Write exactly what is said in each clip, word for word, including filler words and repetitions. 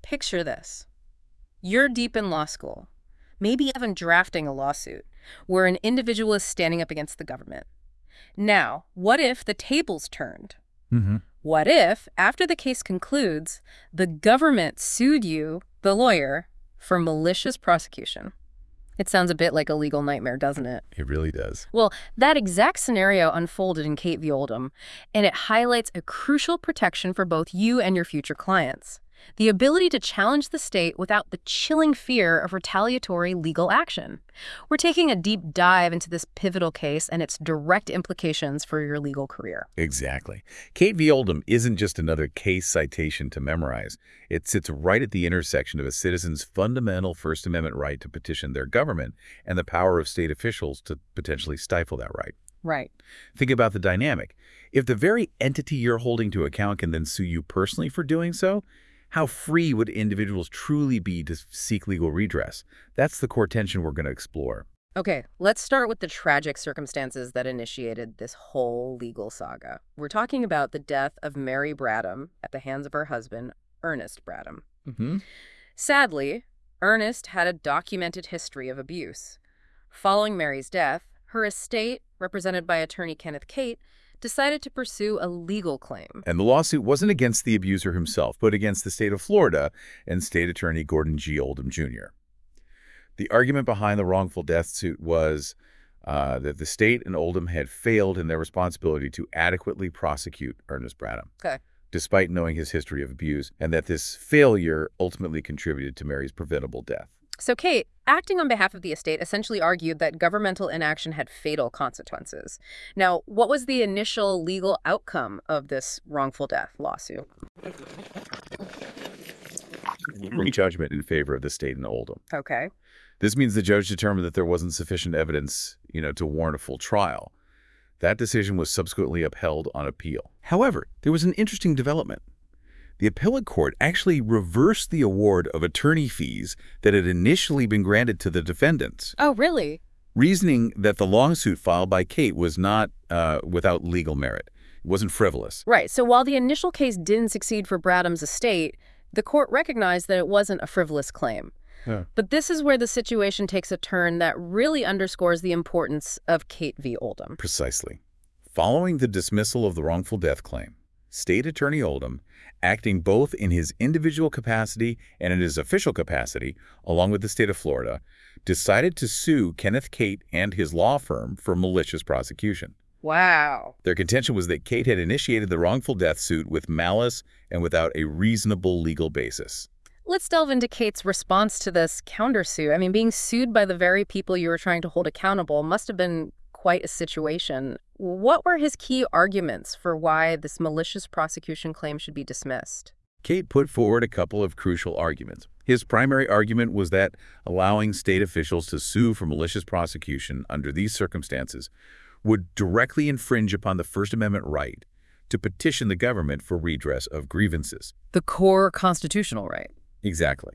Picture this. You're deep in law school, maybe even drafting a lawsuit, where an individual is standing up against the government. Now, what if the tables turned? Mm-hmm. What if, after the case concludes, the government sued you, the lawyer, for malicious prosecution? It sounds a bit like a legal nightmare, doesn't it? It really does. Well, that exact scenario unfolded in Kate v. Oldham, and it highlights a crucial protection for both you and your future clients: the ability to challenge the state without the chilling fear of retaliatory legal action. We're taking a deep dive into this pivotal case and its direct implications for your legal career. Exactly. Kate v. Oldham isn't just another case citation to memorize. It sits right at the intersection of a citizen's fundamental First Amendment right to petition their government and the power of state officials to potentially stifle that right. Right. Think about the dynamic. If the very entity you're holding to account can then sue you personally for doing so, how free would individuals truly be to seek legal redress? That's the core tension we're going to explore. Okay, let's start with the tragic circumstances that initiated this whole legal saga. We're talking about the death of Mary Bradham at the hands of her husband, Ernest Bradham. Mm-hmm. Sadly, Ernest had a documented history of abuse. Following Mary's death, her estate, represented by attorney Kenneth Cate, decided to pursue a legal claim. And the lawsuit wasn't against the abuser himself, but against the state of Florida and state attorney Gordon G. Oldham, Junior The argument behind the wrongful death suit was uh, that the state and Oldham had failed in their responsibility to adequately prosecute Ernest Bradham, Okay. despite knowing his history of abuse, and that this failure ultimately contributed to Mary's preventable death. So Cate, acting on behalf of the estate, essentially argued that governmental inaction had fatal consequences. Now, what was the initial legal outcome of this wrongful death lawsuit? Judgment in favor of the state and Oldham. Okay. This means the judge determined that there wasn't sufficient evidence, you know, to warrant a full trial. That decision was subsequently upheld on appeal. However, there was an interesting development. The appellate court actually reversed the award of attorney fees that had initially been granted to the defendants, Oh, really? reasoning that the lawsuit filed by Cate was not uh, without legal merit. It wasn't frivolous. Right. So while the initial case didn't succeed for Bradham's estate, the court recognized that it wasn't a frivolous claim. Yeah. But this is where the situation takes a turn that really underscores the importance of Kate v. Oldham. Precisely. Following the dismissal of the wrongful death claim, State Attorney Oldham, acting both in his individual capacity and in his official capacity, along with the state of Florida, decided to sue Kenneth Cate and his law firm for malicious prosecution. Wow. Their contention was that Cate had initiated the wrongful death suit with malice and without a reasonable legal basis. Let's delve into Kate's response to this countersuit. I mean, being sued by the very people you were trying to hold accountable must have been quite a situation. What were his key arguments for why this malicious prosecution claim should be dismissed? Cate put forward a couple of crucial arguments. His primary argument was that allowing state officials to sue for malicious prosecution under these circumstances would directly infringe upon the First Amendment right to petition the government for redress of grievances. The core constitutional right. Exactly.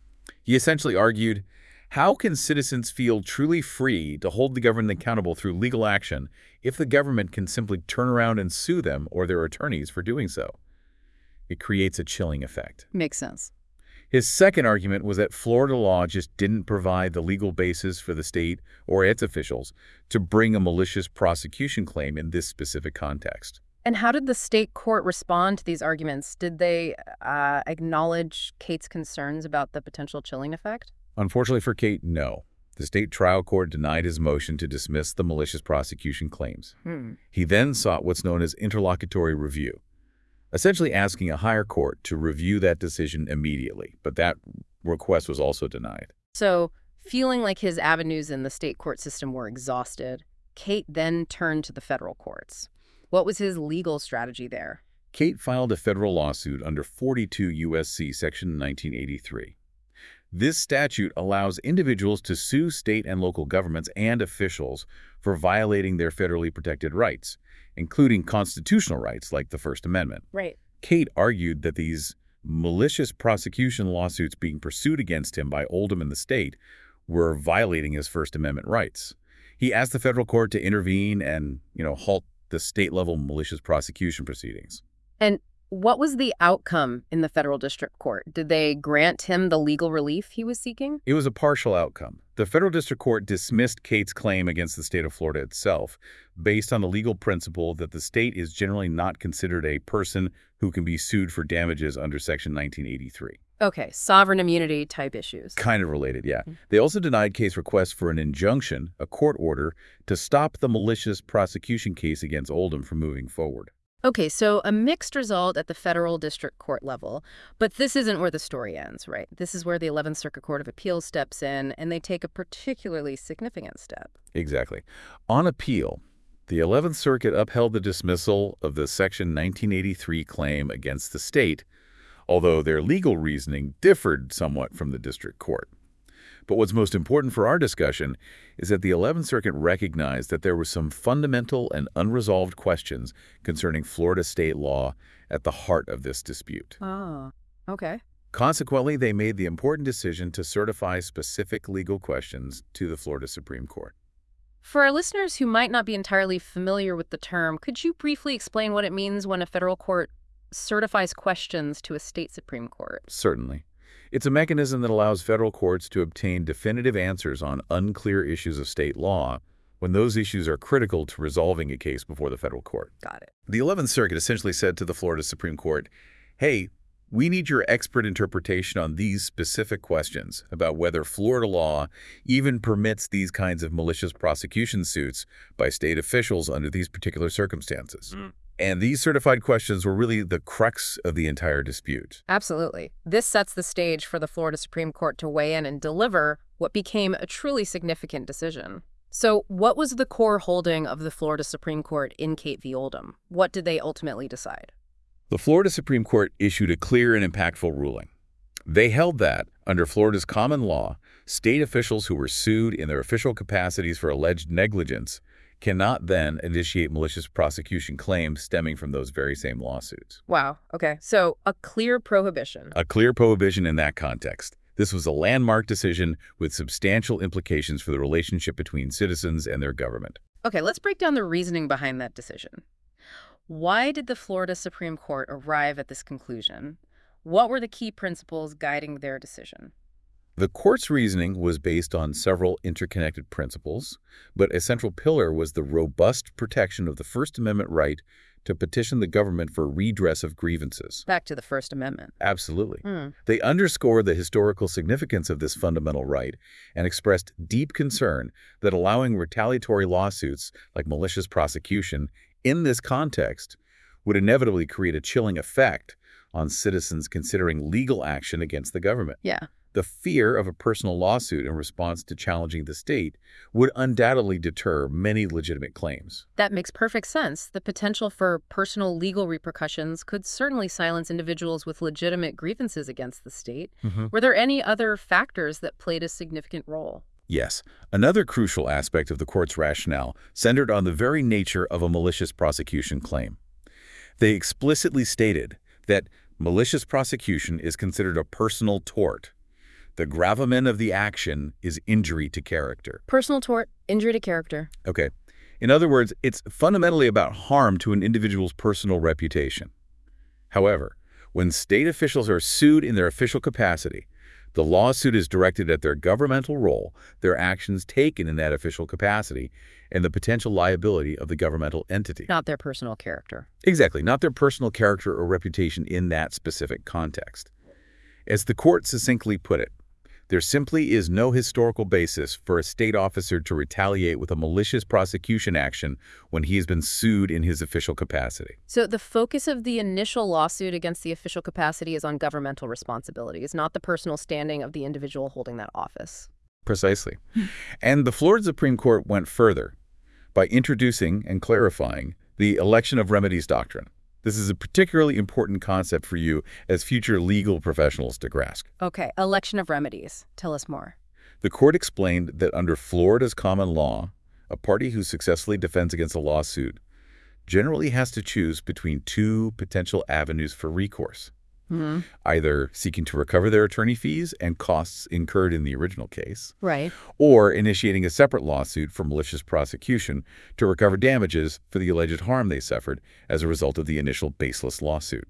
He essentially argued, how can citizens feel truly free to hold the government accountable through legal action if the government can simply turn around and sue them or their attorneys for doing so? It creates a chilling effect. Makes sense. His second argument was that Florida law just didn't provide the legal basis for the state or its officials to bring a malicious prosecution claim in this specific context. And how did the state court respond to these arguments? Did they uh, acknowledge Kate's concerns about the potential chilling effect? Unfortunately for Cate, no. The state trial court denied his motion to dismiss the malicious prosecution claims. Hmm. He then sought what's known as interlocutory review, essentially asking a higher court to review that decision immediately, but that request was also denied. So, feeling like his avenues in the state court system were exhausted, Cate then turned to the federal courts. What was his legal strategy there? Cate filed a federal lawsuit under forty-two U S C Section nineteen eighty-three. This statute allows individuals to sue state and local governments and officials for violating their federally protected rights, including constitutional rights like the First Amendment. Right. Cate argued that these malicious prosecution lawsuits being pursued against him by Oldham and the state were violating his First Amendment rights. He asked the federal court to intervene and, you know, halt the state-level malicious prosecution proceedings. And what was the outcome in the federal district court? Did they grant him the legal relief he was seeking? It was a partial outcome. The federal district court dismissed Cate's claim against the state of Florida itself, based on the legal principle that the state is generally not considered a person who can be sued for damages under Section nineteen eighty-three. Okay, sovereign immunity type issues. Kind of related, yeah. They also denied Cate's request for an injunction, a court order, to stop the malicious prosecution case against Oldham from moving forward. Okay, so a mixed result at the federal district court level, but this isn't where the story ends, right? This is where the eleventh Circuit Court of Appeals steps in, and they take a particularly significant step. Exactly. On appeal, the eleventh Circuit upheld the dismissal of the Section nineteen eighty-three claim against the state, although their legal reasoning differed somewhat from the district court. But what's most important for our discussion is that the eleventh Circuit recognized that there were some fundamental and unresolved questions concerning Florida state law at the heart of this dispute. Oh, okay. Consequently, they made the important decision to certify specific legal questions to the Florida Supreme Court. For our listeners who might not be entirely familiar with the term, could you briefly explain what it means when a federal court certifies questions to a state Supreme Court? Certainly. It's a mechanism that allows federal courts to obtain definitive answers on unclear issues of state law when those issues are critical to resolving a case before the federal court. Got it. The eleventh Circuit essentially said to the Florida Supreme Court, hey, we need your expert interpretation on these specific questions about whether Florida law even permits these kinds of malicious prosecution suits by state officials under these particular circumstances. Mm. And these certified questions were really the crux of the entire dispute. Absolutely. This sets the stage for the Florida Supreme Court to weigh in and deliver what became a truly significant decision. So what was the core holding of the Florida Supreme Court in Cate v. Oldham? What did they ultimately decide? The Florida Supreme Court issued a clear and impactful ruling. They held that, under Florida's common law, state officials who were sued in their official capacities for alleged negligence cannot then initiate malicious prosecution claims stemming from those very same lawsuits. Wow. Okay. So a clear prohibition. A clear prohibition in that context. This was a landmark decision with substantial implications for the relationship between citizens and their government. Okay, let's break down the reasoning behind that decision. Why did the Florida Supreme Court arrive at this conclusion? What were the key principles guiding their decision? The court's reasoning was based on several interconnected principles, but a central pillar was the robust protection of the First Amendment right to petition the government for redress of grievances. Back to the First Amendment. Absolutely. Mm. They underscored the historical significance of this fundamental right and expressed deep concern that allowing retaliatory lawsuits like malicious prosecution in this context would inevitably create a chilling effect on citizens considering legal action against the government. Yeah. The fear of a personal lawsuit in response to challenging the state would undoubtedly deter many legitimate claims. That makes perfect sense. The potential for personal legal repercussions could certainly silence individuals with legitimate grievances against the state. Mm-hmm. Were there any other factors that played a significant role? Yes. Another crucial aspect of the court's rationale centered on the very nature of a malicious prosecution claim. They explicitly stated that malicious prosecution is considered a personal tort. The gravamen of the action is injury to character. Personal tort, injury to character. Okay. In other words, it's fundamentally about harm to an individual's personal reputation. However, when state officials are sued in their official capacity, the lawsuit is directed at their governmental role, their actions taken in that official capacity, and the potential liability of the governmental entity. Not their personal character. Exactly, not their personal character or reputation in that specific context. As the court succinctly put it, there simply is no historical basis for a state officer to retaliate with a malicious prosecution action when he has been sued in his official capacity. So the focus of the initial lawsuit against the official capacity is on governmental responsibilities, not the personal standing of the individual holding that office. Precisely. And the Florida Supreme Court went further by introducing and clarifying the election of remedies doctrine. This is a particularly important concept for you as future legal professionals to grasp. Okay, election of remedies. Tell us more. The court explained that under Florida's common law, a party who successfully defends against a lawsuit generally has to choose between two potential avenues for recourse. Mm-hmm. Either seeking to recover their attorney fees and costs incurred in the original case, right, or initiating a separate lawsuit for malicious prosecution to recover damages for the alleged harm they suffered as a result of the initial baseless lawsuit.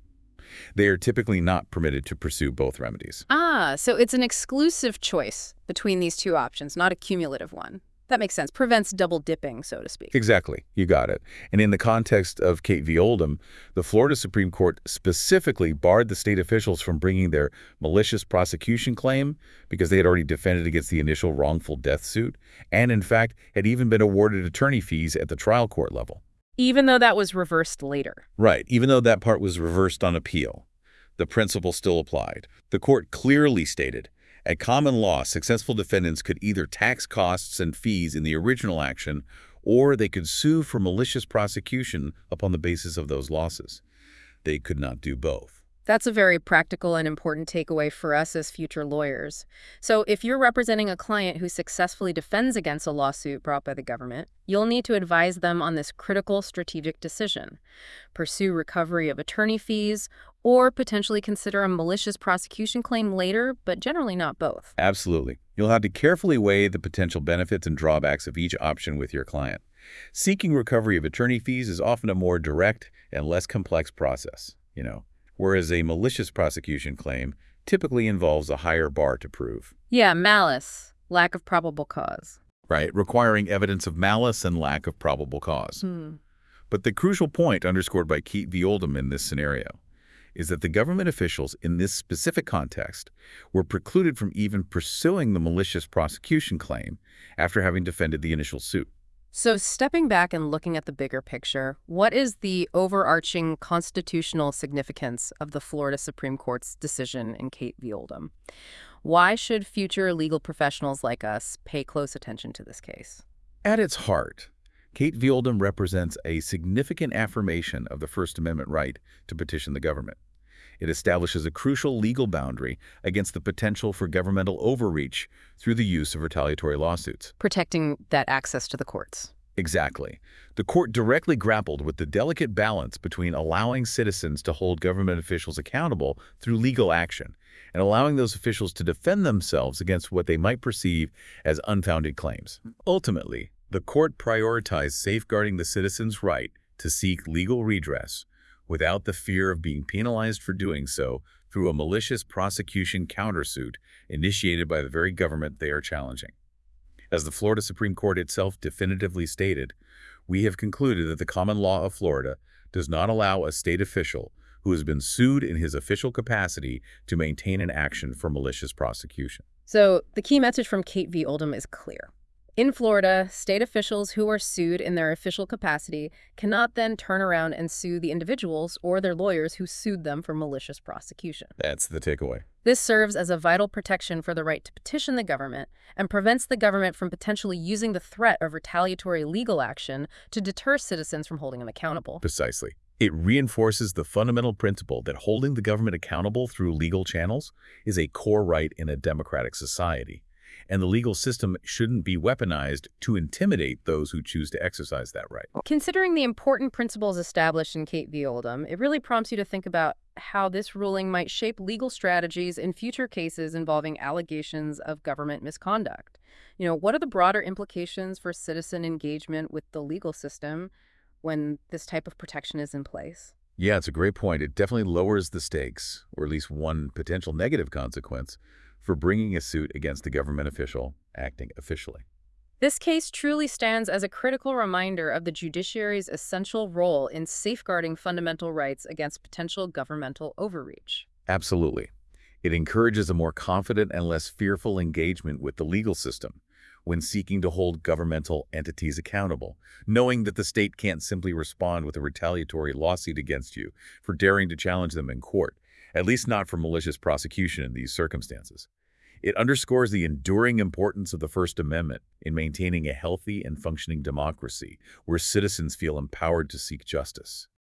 They are typically not permitted to pursue both remedies. Ah, so it's an exclusive choice between these two options, not a cumulative one. That makes sense. Prevents double dipping, so to speak. Exactly. You got it. And in the context of Cate v. Oldham, the Florida Supreme Court specifically barred the state officials from bringing their malicious prosecution claim because they had already defended against the initial wrongful death suit and, in fact, had even been awarded attorney fees at the trial court level. Even though that was reversed later. Right. Even though that part was reversed on appeal, the principle still applied. The court clearly stated, at common law, successful defendants could either tax costs and fees in the original action, or they could sue for malicious prosecution upon the basis of those losses. They could not do both. That's a very practical and important takeaway for us as future lawyers. So if you're representing a client who successfully defends against a lawsuit brought by the government, you'll need to advise them on this critical strategic decision. Pursue recovery of attorney fees, or potentially consider a malicious prosecution claim later, but generally not both. Absolutely. You'll have to carefully weigh the potential benefits and drawbacks of each option with your client. Seeking recovery of attorney fees is often a more direct and less complex process, you know, whereas a malicious prosecution claim typically involves a higher bar to prove. Yeah, malice, lack of probable cause. Right, requiring evidence of malice and lack of probable cause. Hmm. But the crucial point underscored by Cate v. Oldham in this scenario is that the government officials in this specific context were precluded from even pursuing the malicious prosecution claim after having defended the initial suit. So stepping back and looking at the bigger picture, what is the overarching constitutional significance of the Florida Supreme Court's decision in Cate v. Oldham? Why should future legal professionals like us pay close attention to this case? At its heart, Cate v. Oldham represents a significant affirmation of the First Amendment right to petition the government. It establishes a crucial legal boundary against the potential for governmental overreach through the use of retaliatory lawsuits. Protecting that access to the courts. Exactly. The court directly grappled with the delicate balance between allowing citizens to hold government officials accountable through legal action and allowing those officials to defend themselves against what they might perceive as unfounded claims. Ultimately, the court prioritized safeguarding the citizen's right to seek legal redress without the fear of being penalized for doing so through a malicious prosecution countersuit initiated by the very government they are challenging. As the Florida Supreme Court itself definitively stated, we have concluded that the common law of Florida does not allow a state official who has been sued in his official capacity to maintain an action for malicious prosecution. So the key message from Cate v. Oldham is clear. In Florida, state officials who are sued in their official capacity cannot then turn around and sue the individuals or their lawyers who sued them for malicious prosecution. That's the takeaway. This serves as a vital protection for the right to petition the government and prevents the government from potentially using the threat of retaliatory legal action to deter citizens from holding them accountable. Precisely. It reinforces the fundamental principle that holding the government accountable through legal channels is a core right in a democratic society, and the legal system shouldn't be weaponized to intimidate those who choose to exercise that right. Considering the important principles established in Cate v. Oldham, it really prompts you to think about how this ruling might shape legal strategies in future cases involving allegations of government misconduct. You know, what are the broader implications for citizen engagement with the legal system when this type of protection is in place? Yeah, it's a great point. It definitely lowers the stakes, or at least one potential negative consequence, for bringing a suit against a government official acting officially. This case truly stands as a critical reminder of the judiciary's essential role in safeguarding fundamental rights against potential governmental overreach. Absolutely. It encourages a more confident and less fearful engagement with the legal system when seeking to hold governmental entities accountable, knowing that the state can't simply respond with a retaliatory lawsuit against you for daring to challenge them in court, at least not for malicious prosecution in these circumstances. It underscores the enduring importance of the First Amendment in maintaining a healthy and functioning democracy where citizens feel empowered to seek justice.